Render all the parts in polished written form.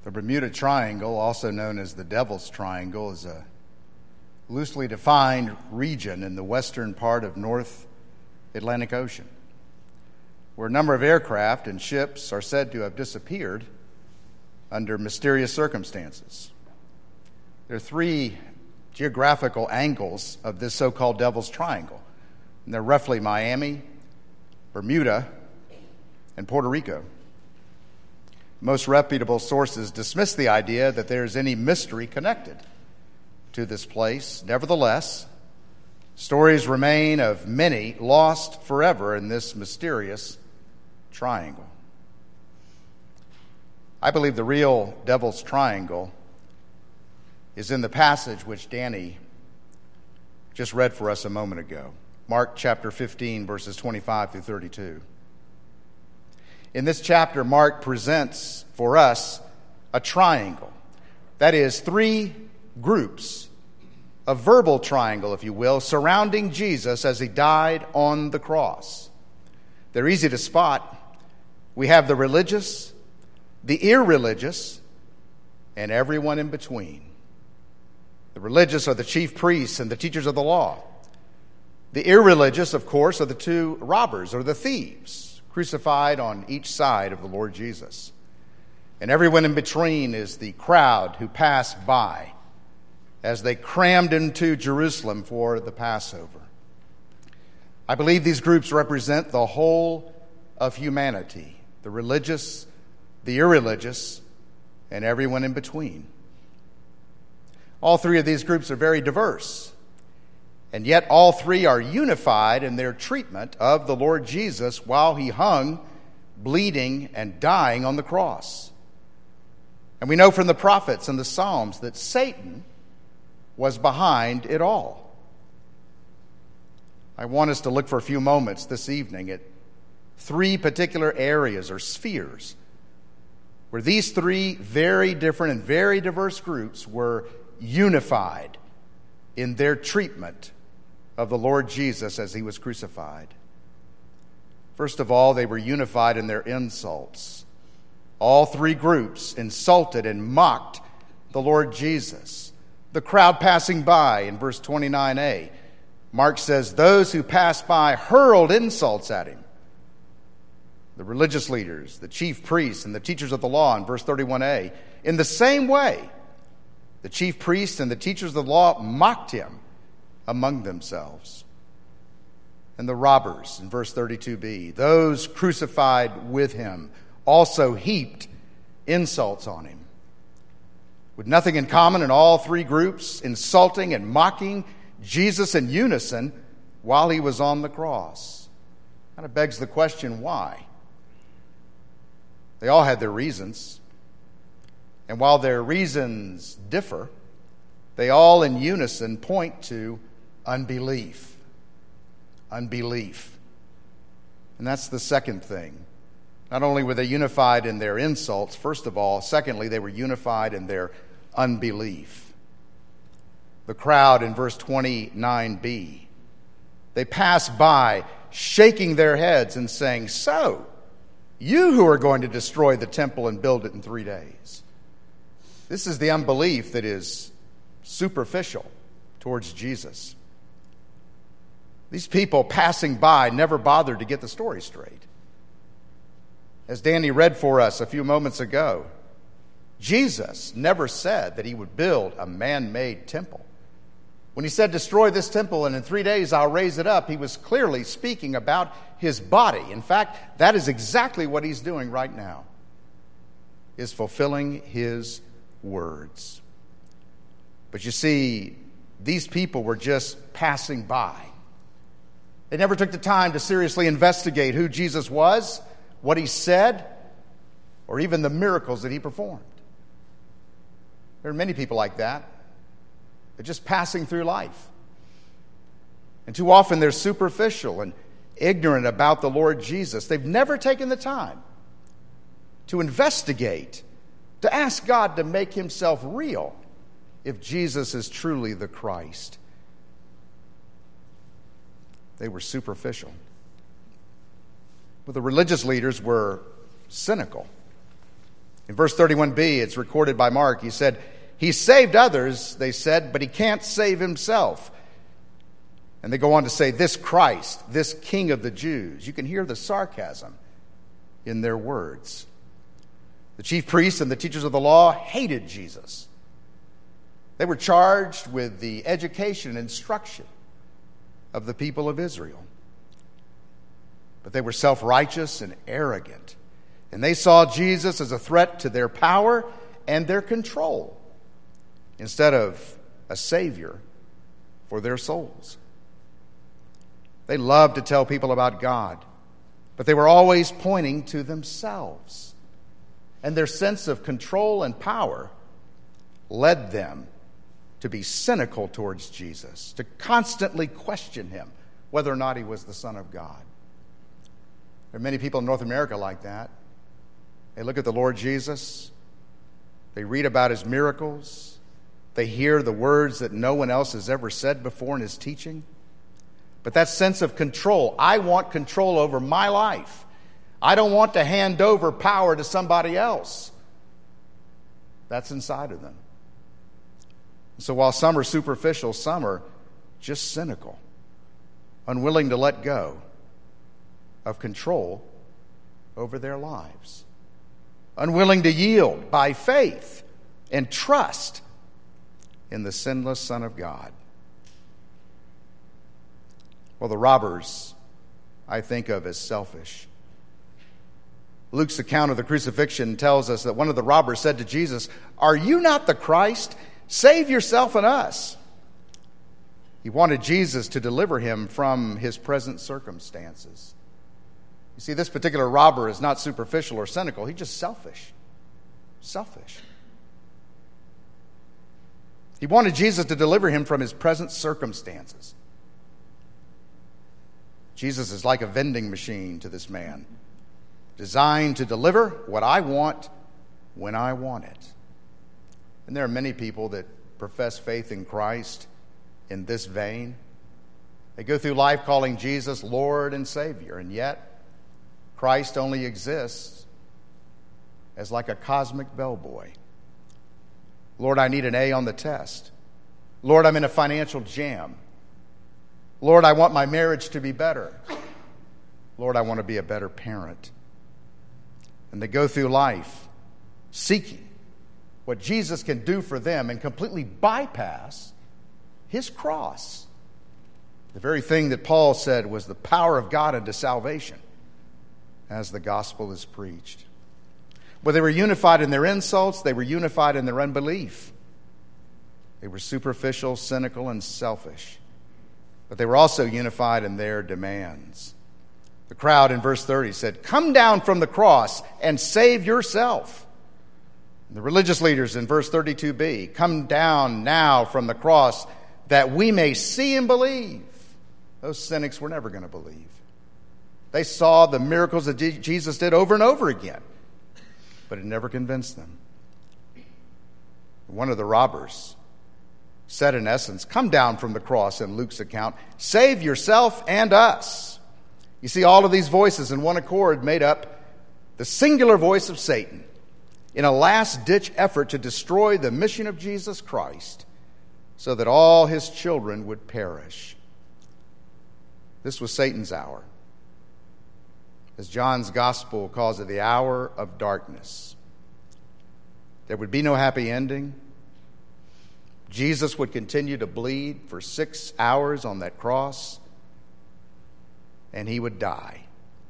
The Bermuda Triangle, also known as the Devil's Triangle, is a loosely defined region in the western part of North Atlantic Ocean, where a number of aircraft and ships are said to have disappeared under mysterious circumstances. There are three geographical angles of this so-called Devil's Triangle, and they're roughly Miami, Bermuda, and Puerto Rico. Most reputable sources dismiss the idea that there's any mystery connected to this place. Nevertheless, stories remain of many lost forever in this mysterious triangle. I believe the real Devil's Triangle is in the passage which Danny just read for us a moment ago. Mark chapter 15, verses 25 through 32. In this chapter, Mark presents for us a triangle. That is, three groups, a verbal triangle, if you will, surrounding Jesus as he died on the cross. They're easy to spot. We have the religious, the irreligious, and everyone in between. The religious are the chief priests and the teachers of the law. The irreligious, of course, are the two robbers or the thieves, crucified on each side of the Lord Jesus. And everyone in between is the crowd who passed by as they crammed into Jerusalem for the Passover. I believe these groups represent the whole of humanity, the religious, the irreligious, and everyone in between. All three of these groups are very diverse, and yet all three are unified in their treatment of the Lord Jesus while he hung, bleeding, and dying on the cross. And we know from the prophets and the Psalms that Satan was behind it all. I want us to look for a few moments this evening at three particular areas or spheres where these three very different and very diverse groups were unified in their treatment of the Lord Jesus as he was crucified. First of all, they were unified in their insults. All three groups insulted and mocked the Lord Jesus. The crowd passing by in verse 29a, Mark says, those who passed by hurled insults at him. The religious leaders, the chief priests, and the teachers of the law in verse 31a. In the same way, the chief priests and the teachers of the law mocked him among themselves. And the robbers in verse 32b, those crucified with him, also heaped insults on him. With nothing in common in all three groups, insulting and mocking Jesus in unison while he was on the cross. Kind of begs the question, why? They all had their reasons. And while their reasons differ, they all in unison point to unbelief. Unbelief. And that's the second thing. Not only were they unified in their insults, first of all, secondly, they were unified in their unbelief. The crowd in verse 29b, they passed by shaking their heads and saying, so, you who are going to destroy the temple and build it in 3 days. This is the unbelief that is superficial towards Jesus. These people passing by never bothered to get the story straight. As Danny read for us a few moments ago, Jesus never said that he would build a man-made temple. When he said, destroy this temple and in 3 days I'll raise it up, he was clearly speaking about his body. In fact, that is exactly what he's doing right now, is fulfilling his words. But you see, these people were just passing by. They never took the time to seriously investigate who Jesus was, what he said, or even the miracles that he performed. There are many people like that. They're just passing through life. And too often they're superficial and ignorant about the Lord Jesus. They've never taken the time to investigate, to ask God to make himself real if Jesus is truly the Christ. They were superficial. But the religious leaders were cynical. In verse 31b, it's recorded by Mark. He said, "He saved others," they said, "but he can't save himself." And they go on to say, "This Christ, this King of the Jews." You can hear the sarcasm in their words. The chief priests and the teachers of the law hated Jesus. They were charged with the education and instruction of the people of Israel. But they were self-righteous and arrogant. And they saw Jesus as a threat to their power and their control instead of a savior for their souls. They loved to tell people about God, but they were always pointing to themselves. And their sense of control and power led them to be cynical towards Jesus, to constantly question him whether or not he was the Son of God. There are many people in North America like that. They look at the Lord Jesus, they read about his miracles, they hear the words that no one else has ever said before in his teaching. But that sense of control, I want control over my life. I don't want to hand over power to somebody else. That's inside of them. So while some are superficial, some are just cynical, unwilling to let go of control over their lives, unwilling to yield by faith and trust in the sinless Son of God. Well, the robbers I think of as selfish. Luke's account of the crucifixion tells us that one of the robbers said to Jesus, "Are you not the Christ? Save yourself and us." He wanted Jesus to deliver him from his present circumstances. You see, this particular robber is not superficial or cynical. He's just selfish. Selfish. He wanted Jesus to deliver him from his present circumstances. Jesus is like a vending machine to this man, designed to deliver what I want when I want it. And there are many people that profess faith in Christ in this vein. They go through life calling Jesus Lord and Savior, and yet Christ only exists as like a cosmic bellboy. Lord, I need an A on the test. Lord, I'm in a financial jam. Lord, I want my marriage to be better. Lord, I want to be a better parent. And they go through life seeking what Jesus can do for them and completely bypass his cross. The very thing that Paul said was the power of God unto salvation as the gospel is preached. Well, they were unified in their insults. They were unified in their unbelief. They were superficial, cynical, and selfish. But they were also unified in their demands. The crowd in verse 30 said, "Come down from the cross and save yourself." And the religious leaders in verse 32b, "Come down now from the cross that we may see and believe." Those cynics were never going to believe. They saw the miracles that Jesus did over and over again, but it never convinced them. One of the robbers said, in essence, "Come down from the cross," in Luke's account. "Save yourself and us." You see, all of these voices in one accord made up the singular voice of Satan in a last-ditch effort to destroy the mission of Jesus Christ so that all his children would perish. This was Satan's hour. As John's gospel calls it, the hour of darkness. There would be no happy ending. Jesus would continue to bleed for 6 hours on that cross, and he would die.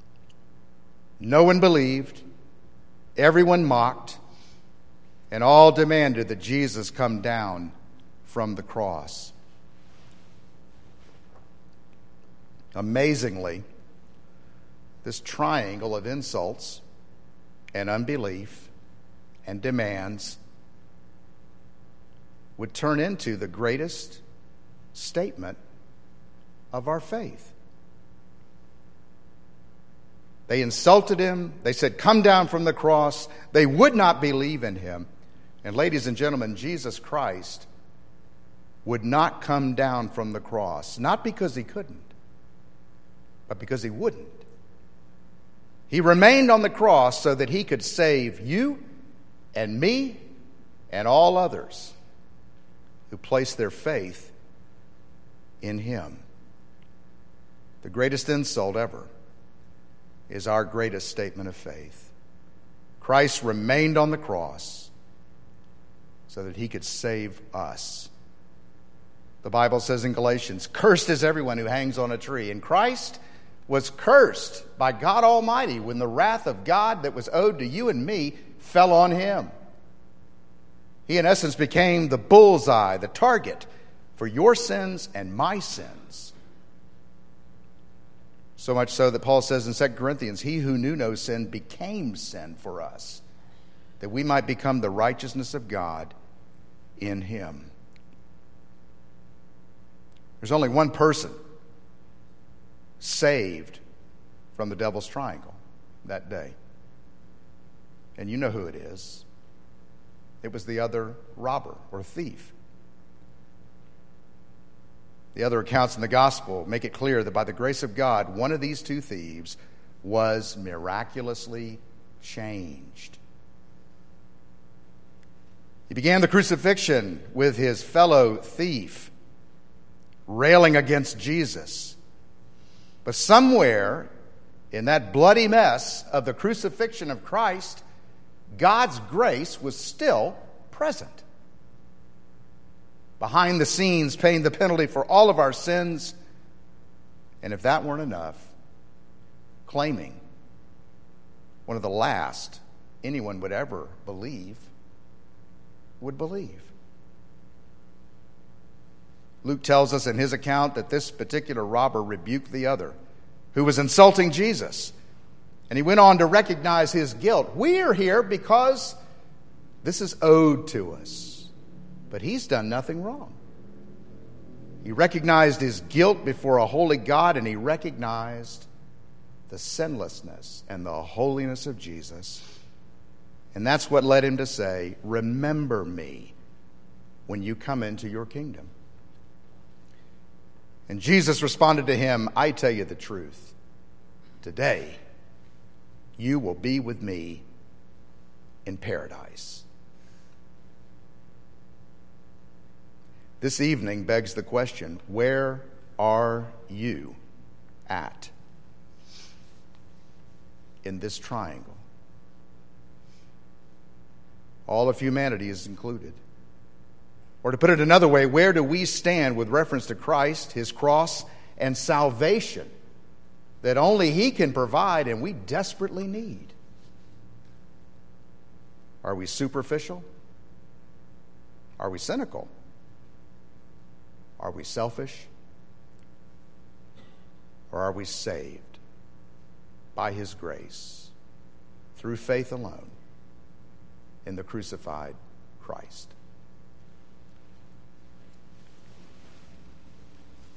No one believed, everyone mocked, and all demanded that Jesus come down from the cross. Amazingly, this triangle of insults and unbelief and demands would turn into the greatest statement of our faith. They insulted him. They said, "Come down from the cross." They would not believe in him. And ladies and gentlemen, Jesus Christ would not come down from the cross, not because he couldn't, but because he wouldn't. He remained on the cross so that he could save you and me and all others who place their faith in him. The greatest insult ever is our greatest statement of faith. Christ remained on the cross so that he could save us. The Bible says in Galatians, "Cursed is everyone who hangs on a tree." And Christ was cursed by God Almighty when the wrath of God that was owed to you and me fell on him. He, in essence, became the bullseye, the target for your sins and my sins. So much so that Paul says in 2 Corinthians, "He who knew no sin became sin for us, that we might become the righteousness of God in him." There's only one person saved from the devil's triangle that day. And you know who it is. It was the other robber or thief. The other accounts in the gospel make it clear that by the grace of God, one of these two thieves was miraculously changed. He began the crucifixion with his fellow thief, railing against Jesus. But somewhere in that bloody mess of the crucifixion of Christ, God's grace was still present. Behind the scenes, paying the penalty for all of our sins. And if that weren't enough, claiming one of the last anyone would ever believe would believe. Luke tells us in his account that this particular robber rebuked the other who was insulting Jesus. And he went on to recognize his guilt. We are here because this is owed to us. But he's done nothing wrong. He recognized his guilt before a holy God, and he recognized the sinlessness and the holiness of Jesus. And that's what led him to say, "Remember me when you come into your kingdom." And Jesus responded to him, "I tell you the truth. Today, you will be with me in paradise." This evening begs the question, where are you at in this triangle? All of humanity is included. Or to put it another way, where do we stand with reference to Christ, his cross, and salvation that only he can provide and we desperately need? Are we superficial? Are we cynical? Are we selfish? Or are we saved by his grace through faith alone in the crucified Christ?